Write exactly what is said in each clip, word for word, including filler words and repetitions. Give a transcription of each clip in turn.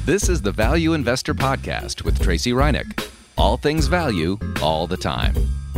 This is the Value Investor Podcast with Tracy Reinick. All things value, all the time.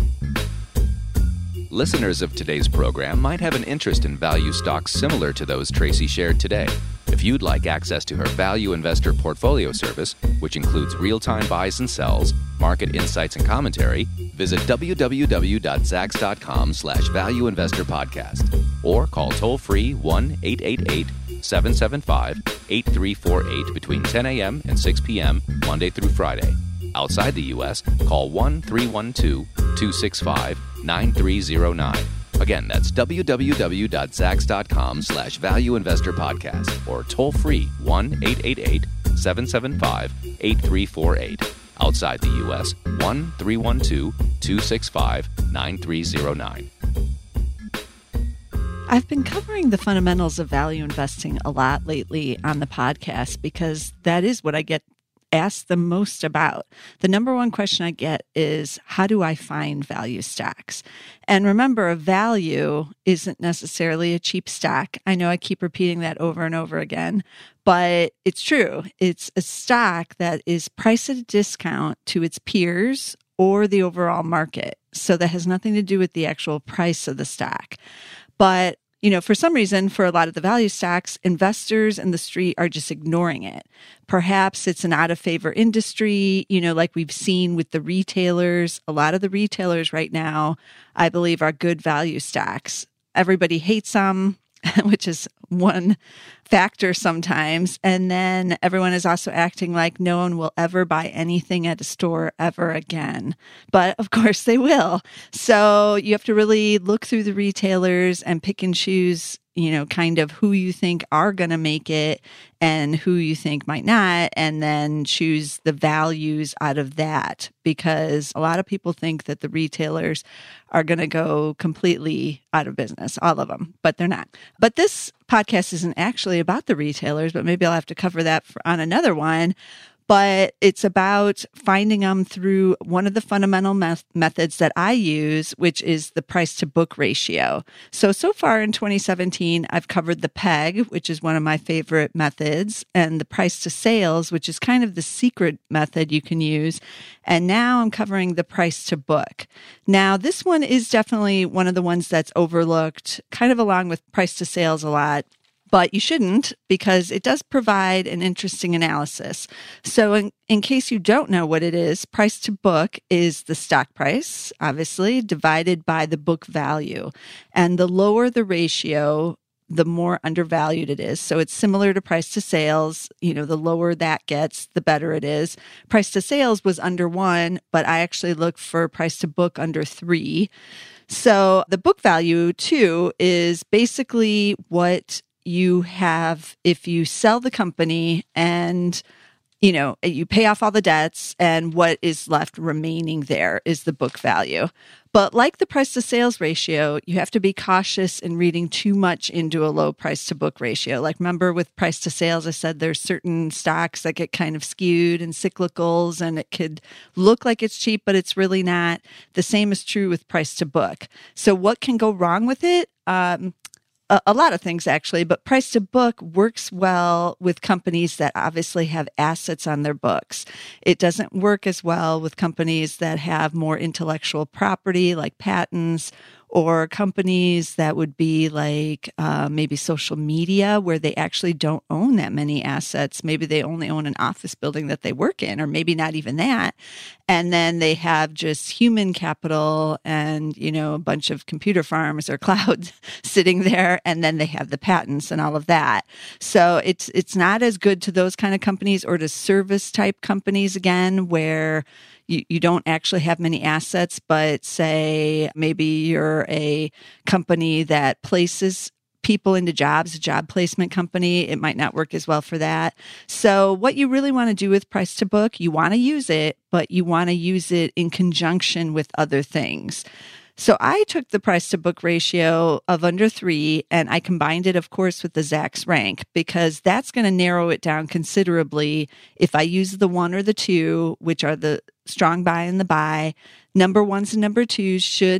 Listeners of today's program might have an interest in value stocks similar to those Tracy shared today. If you'd like access to her Value Investor Portfolio service, which includes real-time buys and sells, market insights and commentary, visit w w w dot zacks dot com slash value investor podcast or call toll-free one eight eight eight, seven seven five, eight three four eight between ten a.m. and six p.m. Monday through Friday. Outside the U S, call one three one two, two six five, nine three zero nine. Again, that's w w w dot zacks dot com slash value investor podcast or toll free one eight eight eight, seven seven five, eight three four eight. Outside the U S, one three one two, two six five, nine three zero nine. I've been covering the fundamentals of value investing a lot lately on the podcast because that is what I get asked the most about. The number one question I get is, how do I find value stocks? And remember, a value isn't necessarily a cheap stock. I know I keep repeating that over and over again, but it's true. It's a stock that is priced at a discount to its peers or the overall market. So that has nothing to do with the actual price of the stock. But you know, for some reason, for a lot of the value stocks, investors in the street are just ignoring it. Perhaps it's an out-of-favor industry, you know, like we've seen with the retailers. A lot of the retailers right now, I believe, are good value stocks. Everybody hates them, which is one factor sometimes. And then everyone is also acting like no one will ever buy anything at a store ever again. But of course they will. So you have to really look through the retailers and pick and choose, you know, kind of who you think are going to make it and who you think might not, and then choose the values out of that. Because a lot of people think that the retailers are going to go completely out of business, all of them, but they're not. But this podcast isn't actually about the retailers, but maybe I'll have to cover that for, on another one. But it's about finding them through one of the fundamental me- methods that I use, which is the price to book ratio. So, so far in twenty seventeen, I've covered the P E G, which is one of my favorite methods, and the price to sales, which is kind of the secret method you can use. And now I'm covering the price to book. Now, this one is definitely one of the ones that's overlooked, kind of along with price to sales a lot. But you shouldn't, because it does provide an interesting analysis. So in, in case you don't know what it is, price to book is the stock price, obviously, divided by the book value. And the lower the ratio, the more undervalued it is. So it's similar to price to sales. You know, the lower that gets, the better it is. Price to sales was under one, but I actually look for price to book under three. So the book value, too, is basically what you have if you sell the company and, you know, you pay off all the debts and what is left remaining there is the book value. But like the price to sales ratio, you have to be cautious in reading too much into a low price to book ratio. Like remember with price to sales, I said there's certain stocks that get kind of skewed and cyclicals and it could look like it's cheap, but it's really not. The same is true with price to book. So what can go wrong with it? Um, A, a lot of things, actually, but price to book works well with companies that obviously have assets on their books. It doesn't work as well with companies that have more intellectual property, like patents, or companies that would be like uh, maybe social media, where they actually don't own that many assets. Maybe they only own an office building that they work in, or maybe not even that. And then they have just human capital and, you know, a bunch of computer farms or clouds sitting there. And then they have the patents and all of that. So it's it's not as good to those kind of companies, or to service type companies, again, where You, you don't actually have many assets, but say maybe you're a company that places people into jobs, a job placement company, it might not work as well for that. So what you really want to do with price to book, you want to use it, but you want to use it in conjunction with other things. So I took the price to book ratio of under three and I combined it, of course, with the Zacks rank, because that's going to narrow it down considerably. If I use the one or the two, which are the strong buy and the buy, number ones and number twos should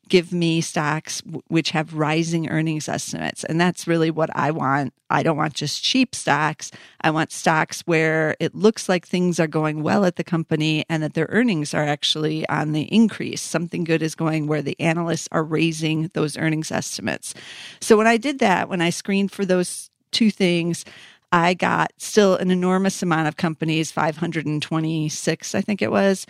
give me stocks w- which have rising earnings estimates. And that's really what I want. I don't want just cheap stocks. I want stocks where it looks like things are going well at the company and that their earnings are actually on the increase. Something good is going where the analysts are raising those earnings estimates. So when I did that, when I screened for those two things, I got still an enormous amount of companies, five hundred twenty-six, I think it was.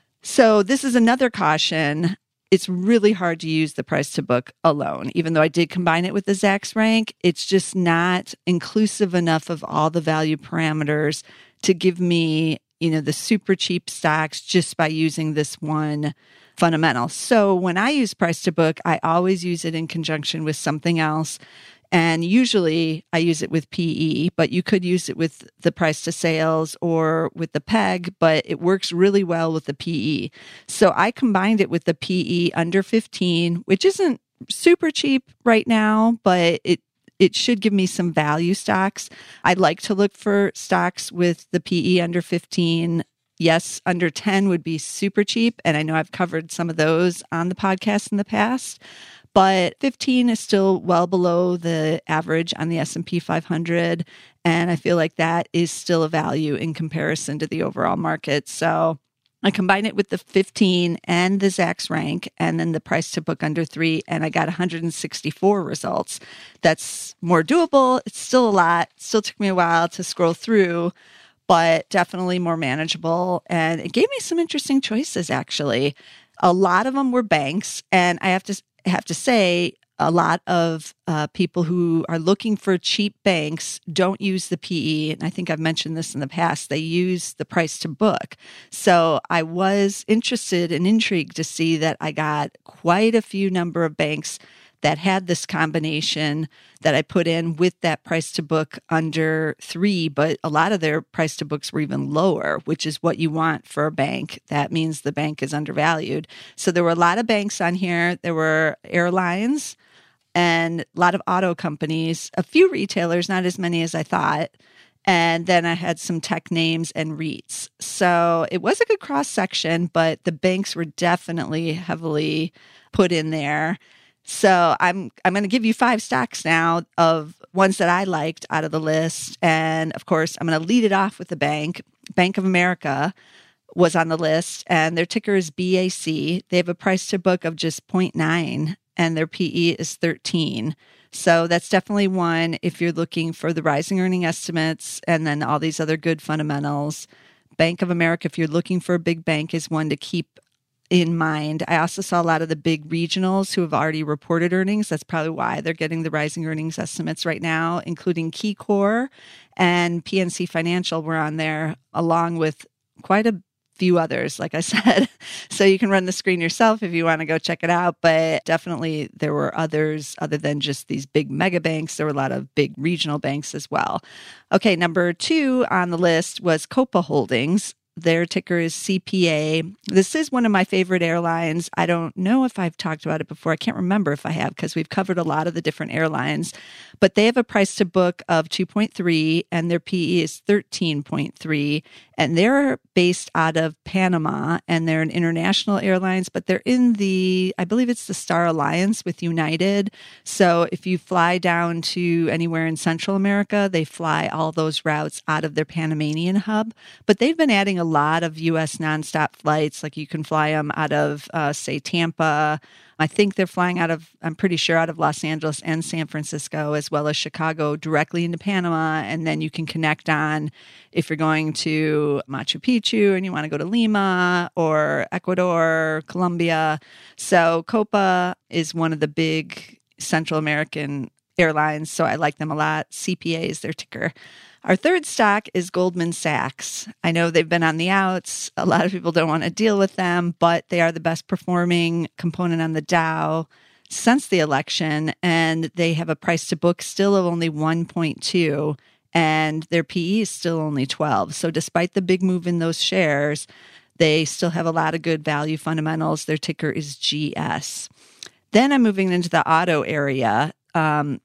So this is another caution. It's really hard to use the price to book alone. Even though I did combine it with the Zacks rank, it's just not inclusive enough of all the value parameters to give me, you know, the super cheap stocks just by using this one fundamental. So when I use price to book, I always use it in conjunction with something else. And usually I use it with P E, but you could use it with the price to sales or with the P E G, but it works really well with the P E. So I combined it with the P E under fifteen, which isn't super cheap right now, but it it should give me some value stocks. I'd like to look for stocks with the P E under fifteen. Yes, under ten would be super cheap. And I know I've covered some of those on the podcast in the past. But fifteen is still well below the average on the S and P five hundred. And I feel like that is still a value in comparison to the overall market. So I combined it with the fifteen and the Zacks rank and then the price to book under three. And I got one hundred sixty-four results. That's more doable. It's still a lot. It still took me a while to scroll through, but definitely more manageable. And it gave me some interesting choices, actually. A lot of them were banks. And I have to have to say, a lot of uh, people who are looking for cheap banks don't use the P E. And I think I've mentioned this in the past. They use the price to book. So I was interested and intrigued to see that I got quite a few number of banks that had this combination that I put in with that price to book under three, but a lot of their price to books were even lower, which is what you want for a bank. That means the bank is undervalued. So there were a lot of banks on here. There were airlines and a lot of auto companies, a few retailers, not as many as I thought. And then I had some tech names and REITs. So it was a good cross section, but the banks were definitely heavily put in there. So I'm I'm going to give you five stocks now of ones that I liked out of the list. And of course, I'm going to lead it off with the bank. Bank of America was on the list, and their ticker is B A C. They have a price to book of just zero point nine, and their P E is thirteen. So that's definitely one if you're looking for the rising earning estimates and then all these other good fundamentals. Bank of America, if you're looking for a big bank, is one to keep in mind. I also saw a lot of the big regionals who have already reported earnings. That's probably why they're getting the rising earnings estimates right now, including KeyCorp and P N C Financial were on there, along with quite a few others, like I said. So you can run the screen yourself if you want to go check it out. But definitely there were others other than just these big mega banks. There were a lot of big regional banks as well. Okay, number two on the list was Copa Holdings. Their ticker is C P A. This is one of my favorite airlines. I don't know if I've talked about it before. I can't remember if I have because we've covered a lot of the different airlines. But they have a price to book of two point three and their P E is thirteen point three. And they're based out of Panama and they're an international airlines, but they're in the, I believe it's the Star Alliance with United. So if you fly down to anywhere in Central America, they fly all those routes out of their Panamanian hub. But they've been adding a lot of U S nonstop flights. Like you can fly them out of, uh, say, Tampa. I think they're flying out of, I'm pretty sure, out of Los Angeles and San Francisco, as well as Chicago, directly into Panama. And then you can connect on if you're going to Machu Picchu and you want to go to Lima or Ecuador, Colombia. So Copa is one of the big Central American airlines, so I like them a lot. C P A is their ticker. Our third stock is Goldman Sachs. I know they've been on the outs. A lot of people don't want to deal with them, but they are the best performing component on the Dow since the election, and they have a price to book still of only one point two, and their P E is still only twelve. So despite the big move in those shares, they still have a lot of good value fundamentals. Their ticker is G S. Then I'm moving into the auto area. Um,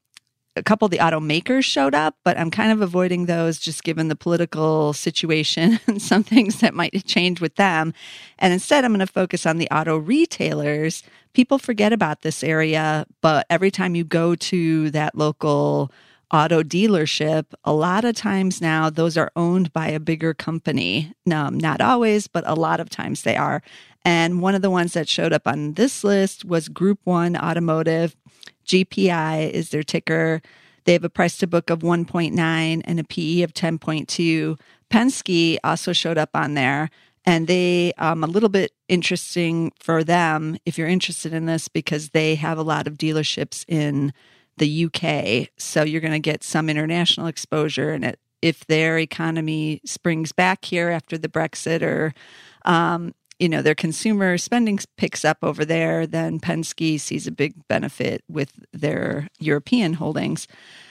a couple of the automakers showed up, but I'm kind of avoiding those just given the political situation and some things that might change with them. And instead, I'm going to focus on the auto retailers. People forget about this area, but every time you go to that local auto dealership, a lot of times now those are owned by a bigger company. No, not always, but a lot of times they are. And one of the ones that showed up on this list was Group One Automotive. G P I is their ticker. They have a price to book of one point nine and a P E of ten point two. Penske also showed up on there. And they, um, a little bit interesting for them, if you're interested in this, because they have a lot of dealerships in the U K. So you're going to get some international exposure. And it, if their economy springs back here after the Brexit or, um, you know, their consumer spending picks up over there, then Penske sees a big benefit with their European holdings.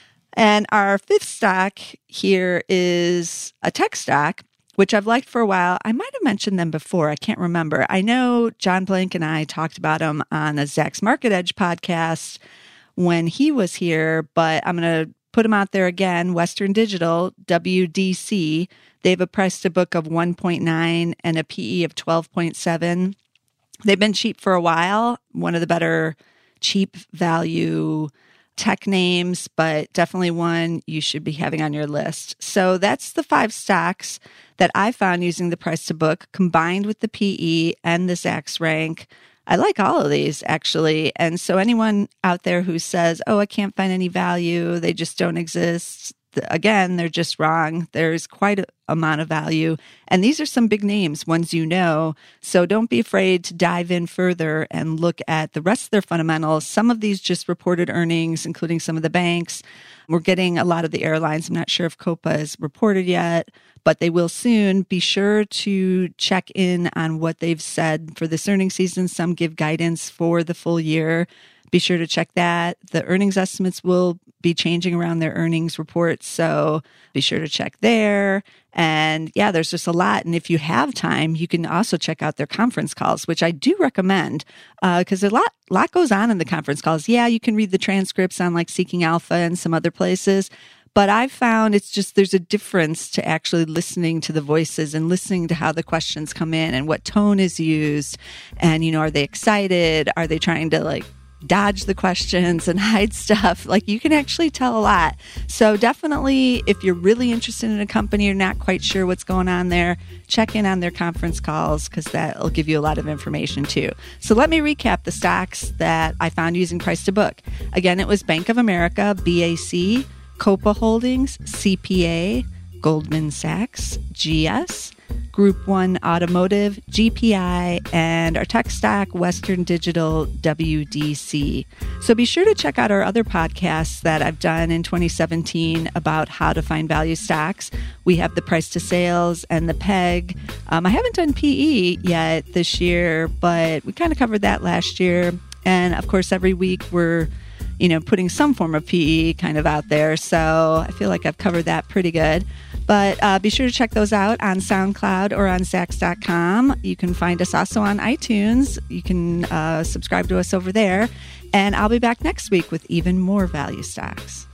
And our fifth stock here is a tech stock, which I've liked for a while. I might have mentioned them before. I can't remember. I know John Blank and I talked about them on the Zacks Market Edge podcast when he was here, but I'm going to put them out there again. Western Digital, W D C. They have a price to book of one point nine and a P E of twelve point seven. They've been cheap for a while. One of the better cheap value tech names, but definitely one you should be having on your list. So that's the five stocks that I found using the price to book combined with the P E and the Zacks rank. I like all of these, actually. And so anyone out there who says, oh, I can't find any value, they just don't exist, again, they're just wrong. There's quite an amount of value. And these are some big names, ones you know. So don't be afraid to dive in further and look at the rest of their fundamentals. Some of these just reported earnings, including some of the banks. We're getting a lot of the airlines. I'm not sure if Copa is reported yet, but they will soon. Be sure to check in on what they've said for this earnings season. Some give guidance for the full year. Be sure to check that. The earnings estimates will be changing around their earnings reports, so be sure to check there. And yeah, there's just a lot. And if you have time, you can also check out their conference calls, which I do recommend because uh, a lot, lot goes on in the conference calls. Yeah, you can read the transcripts on like Seeking Alpha and some other places. But I've found it's just there's a difference to actually listening to the voices and listening to how the questions come in and what tone is used. And, you know, are they excited? Are they trying to like dodge the questions and hide stuff? Like you can actually tell a lot. So definitely, if you're really interested in a company or not quite sure what's going on there, check in on their conference calls because that'll give you a lot of information too. So let me recap the stocks that I found using price to book. Again, it was Bank of America, B A C, Copa Holdings, C P A, Goldman Sachs, G S, Group One Automotive, G P I, and our tech stock, Western Digital, W D C. So be sure to check out our other podcasts that I've done in twenty seventeen about how to find value stocks. We have the price to sales and the P E G. Um, I haven't done P E yet this year, but we kind of covered that last year. And of course, every week we're you know, putting some form of P E kind of out there. So I feel like I've covered that pretty good. But uh, be sure to check those out on SoundCloud or on Zacks dot com. You can find us also on iTunes. You can uh, subscribe to us over there. And I'll be back next week with even more value stocks.